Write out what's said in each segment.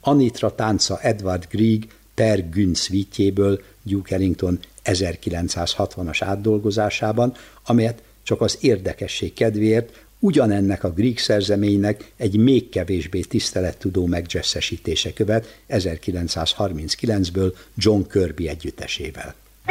Anitra tánca Edward Grieg Per Gün szvítjéből Duke Ellington 1960-as átdolgozásában, amelyet csak az érdekesség kedvéért ugyanennek a Grieg szerzeménynek egy még kevésbé tisztelettudó megjazzesítése követ 1939-ből John Kirby együttesével.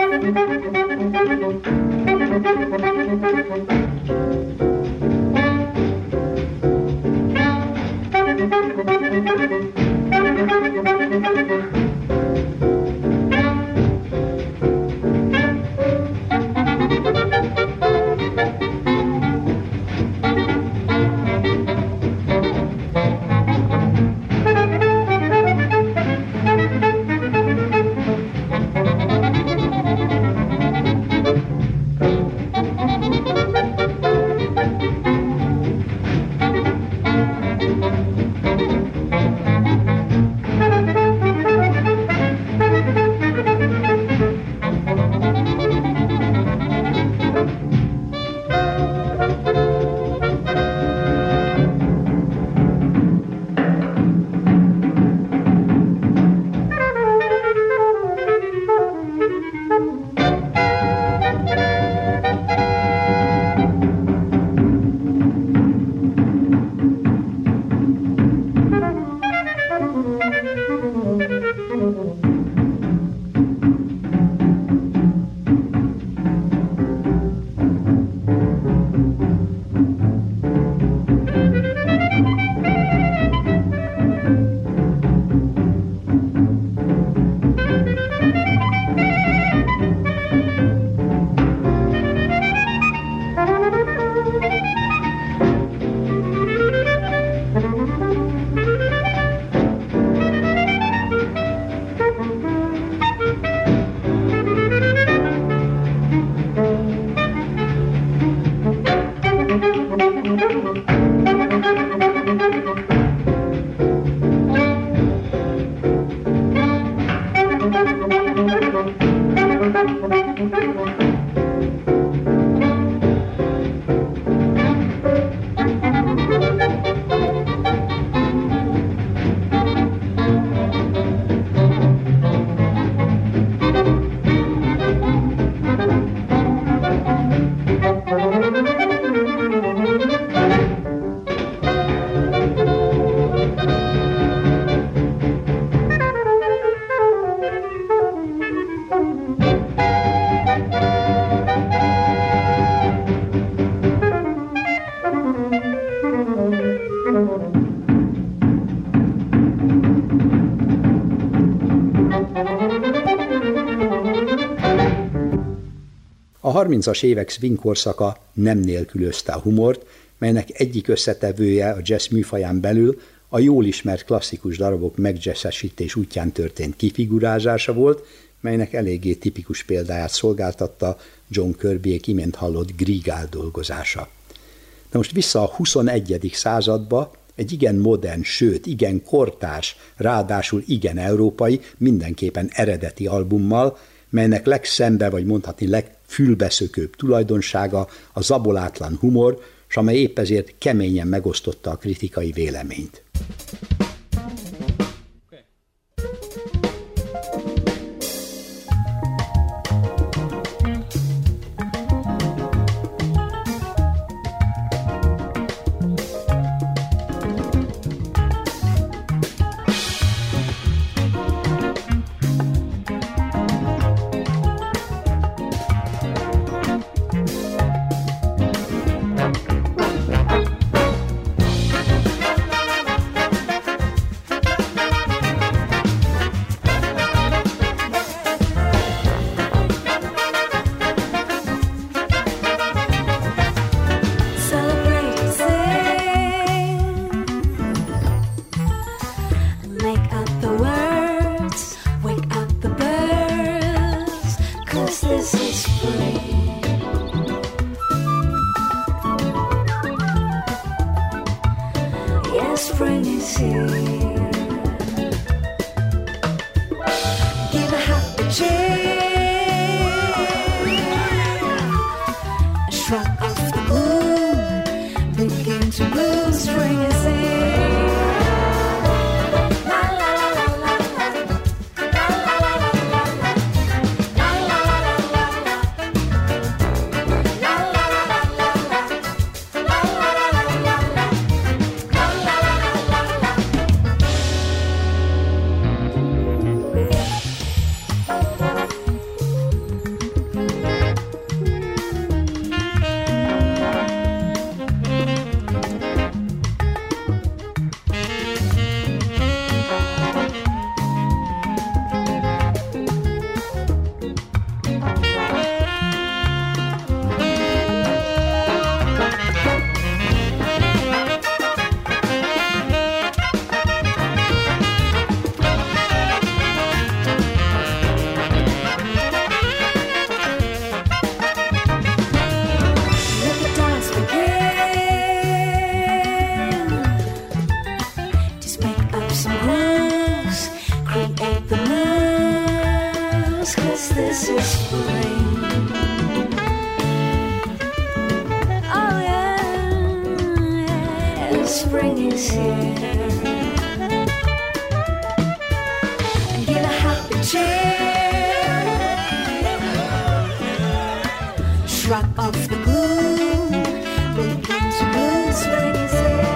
A 30-as évek swing korszaka nem nélkülözte a humort, melynek egyik összetevője a jazz műfaján belül a jól ismert klasszikus darabok megjazzesítés útján történt kifigurázása volt, melynek eléggé tipikus példáját szolgáltatta John Kirbyék imént hallott Grieg átdolgozása. De most vissza a 21. századba, egy igen modern, sőt, igen kortárs, ráadásul igen európai, mindenképpen eredeti albummal, melynek legszembe, vagy mondhatni legfülbeszökőbb tulajdonsága a zabolátlan humor, s amely épp ezért keményen megosztotta a kritikai véleményt. Begin to bloom, spring is in. La la la. this is spring. Oh yeah, spring is here. And give a happy cheer. Shrug off the gloom. Begin to bloom. Spring is here.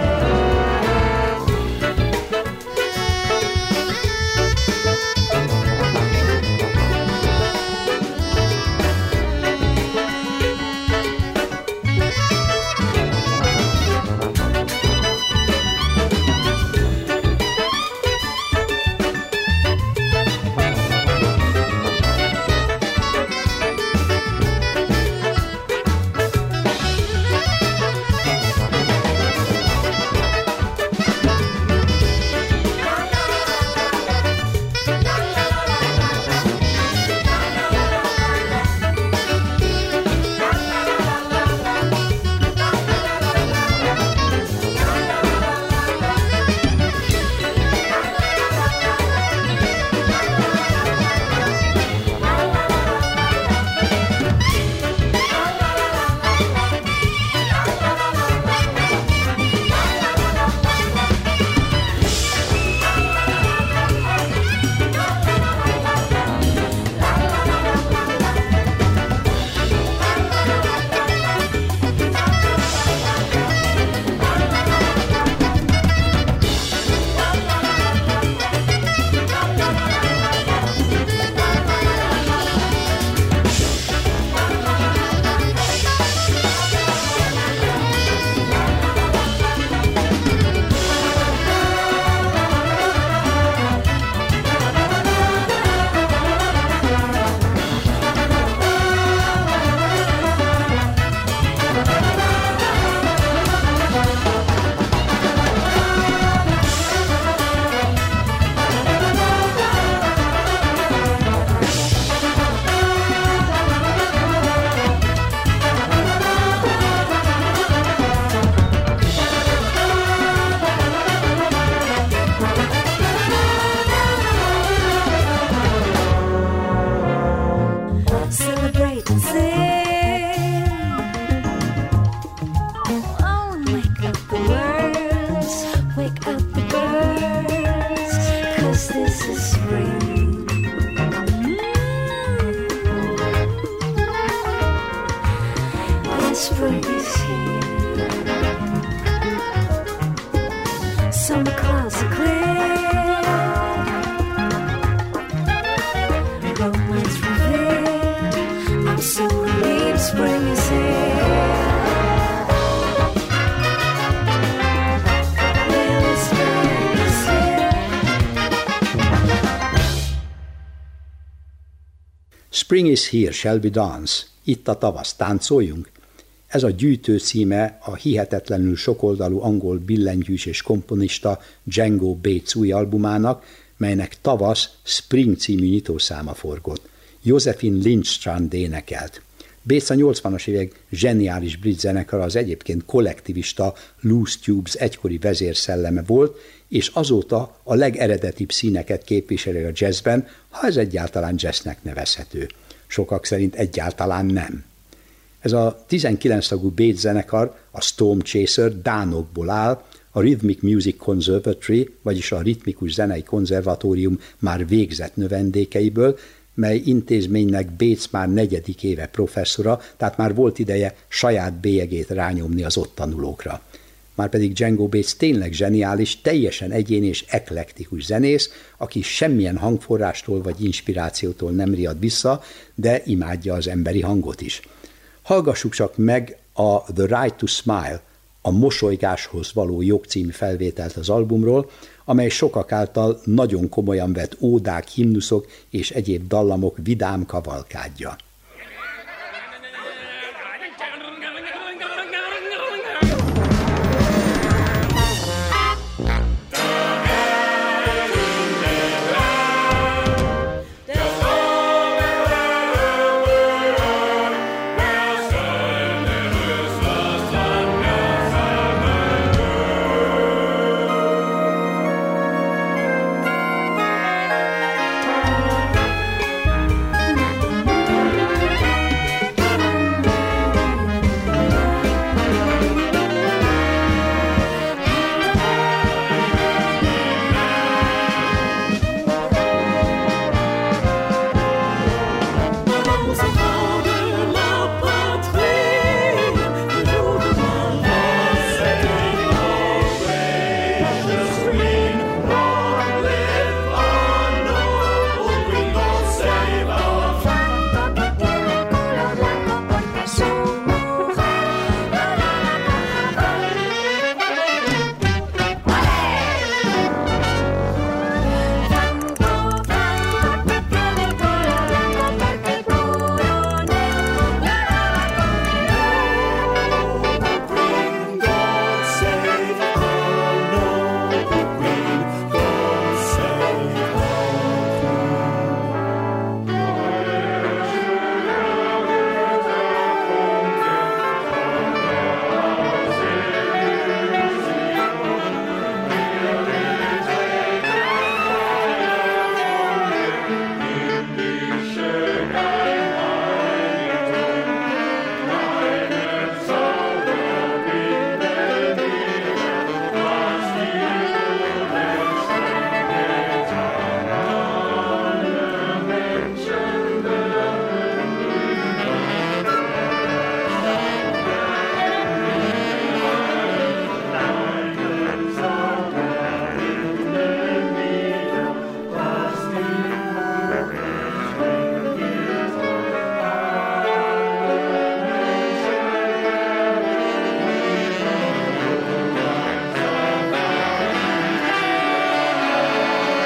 Spring is here, shall we dance? Itt a tavasz, táncoljunk? Ez a gyűjtő címe a hihetetlenül sokoldalú angol billentyűs és komponista Django Bates új albumának, melynek tavasz Spring című nyitószáma forgott. Josephine Lindstrand énekelt. Bates a 80-as évek zseniális brit zenekar, az egyébként kollektivista Loose Tubes egykori vezérszelleme volt, és azóta a legeredetibb színeket képviseli a jazzben, ha ez egyáltalán jazznek nevezhető. Sokak szerint egyáltalán nem. Ez a 19 tagú Bates zenekar, a Storm Chaser dánokból áll, a Rhythmic Music Conservatory, vagyis a Ritmikus Zenei Konzervatórium már végzett növendékeiből, mely intézménynek Bates már 4. éve professzora, tehát már volt ideje saját bélyegét rányomni az ott tanulókra. Márpedig Django Bates tényleg zseniális, teljesen egyéni és eklektikus zenész, aki semmilyen hangforrástól vagy inspirációtól nem riad vissza, de imádja az emberi hangot is. Hallgassuk csak meg a The Right to Smile, a mosolygáshoz való jog című felvételt az albumról, amely sokak által nagyon komolyan vett ódák, himnuszok és egyéb dallamok vidám kavalkádja.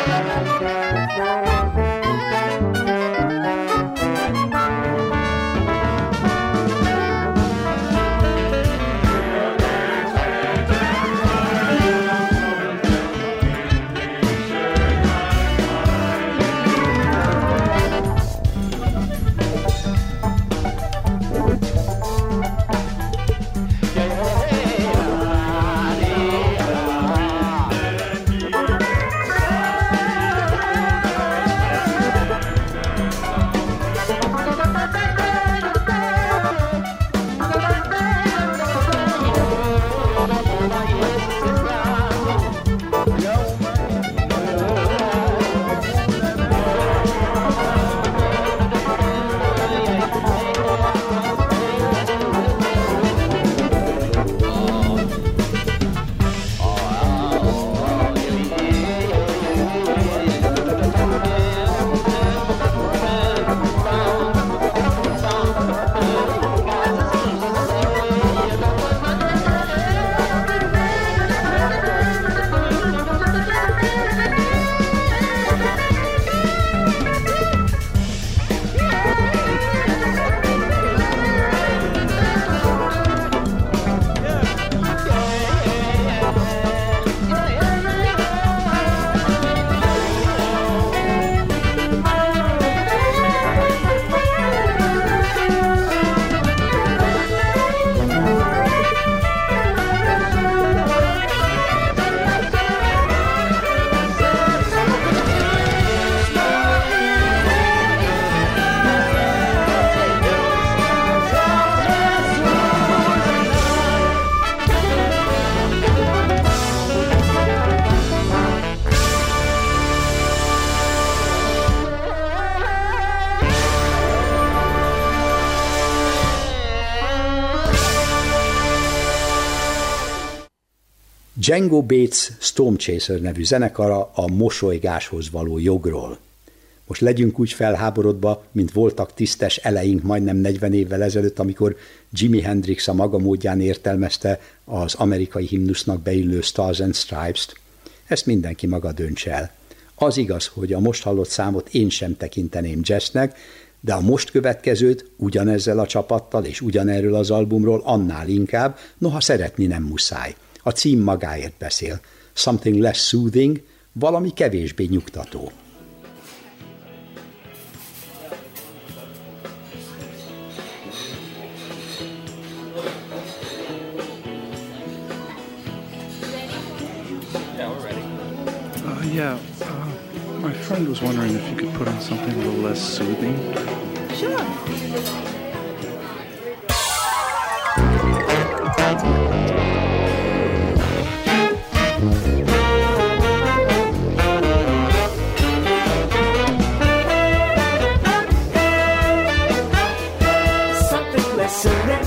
Django Bates Storm Chaser nevű zenekara a mosolygáshoz való jogról. Most legyünk úgy felháborodva, mint voltak tisztes eleink majdnem 40 évvel ezelőtt, amikor Jimi Hendrix a maga módján értelmezte az amerikai himnusznak beillő Stars and Stripes-t. Ezt mindenki maga dönts el. Az igaz, hogy a most hallott számot én sem tekinteném jazznek, de a most következőt ugyanezzel a csapattal és ugyanerről az albumról annál inkább, noha szeretni nem muszáj. A cím magáért beszél. Something less soothing, valami kevésbé nyugtató. My friend was wondering if you could put on something a little less soothing. Sure. Something less soothing.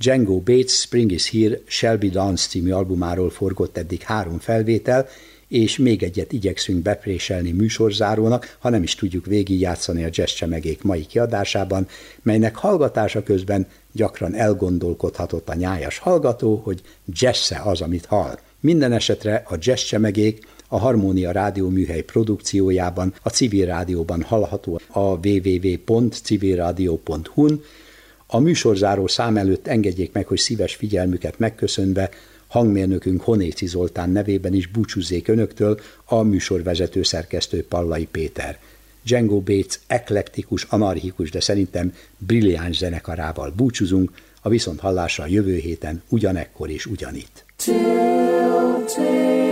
Django Bates Spring is Here, Shelby Dance című albumáról forgott eddig 3 felvétel, és még egyet igyekszünk bepréselni műsorzárónak, ha nem is tudjuk végigjátszani a Jazz Csemegék mai kiadásában, melynek hallgatása közben gyakran elgondolkodhatott a nyájas hallgató, hogy jazz-e az, amit hall. Minden esetre a Jazz Csemegék a Harmónia rádióműhely produkciójában, a Civil Rádióban hallható a www.civilradio.hu-n. A műsorzáró szám előtt engedjék meg, hogy szíves figyelmüket megköszönve hangmérnökünk Honéci Zoltán nevében is búcsúzzék önöktől a műsorvezető szerkesztő Pallai Péter. Django Bates eklektikus, anarchikus, de szerintem brilliáns zenekarával búcsúzunk, a viszonthallásra a jövő héten ugyanekkor és ugyanitt.